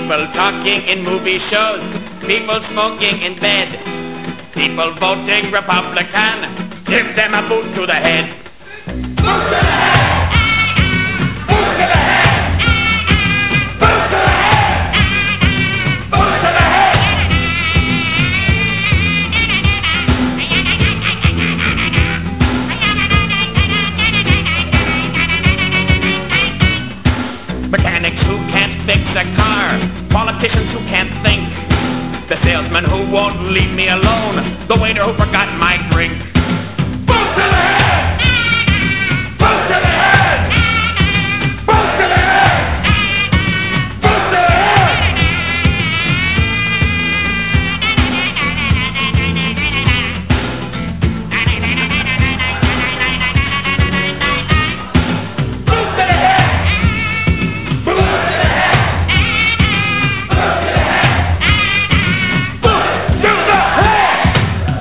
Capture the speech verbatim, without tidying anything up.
People talking in movie shows, people smoking in bed, people voting Republican, give them a boot to the head. Boot to the head! Boot to the head! Boot to the head! Boot to the head! Mechanics who can't fix a car, politicians who can't think, the salesman who won't leave me alone, the waiter who forgot my drink.